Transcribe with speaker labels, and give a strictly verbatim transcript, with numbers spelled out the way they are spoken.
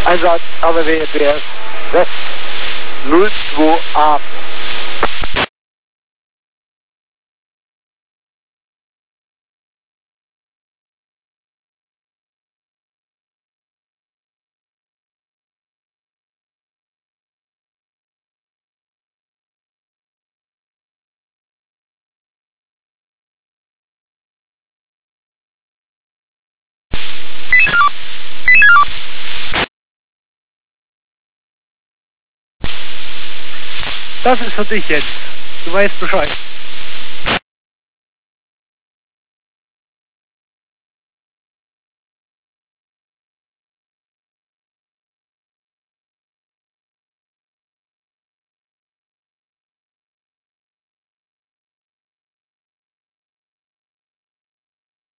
Speaker 1: Einsatz, A W W E P S West null zwei A.
Speaker 2: Das ist für dich, Jens. Du weißt Bescheid.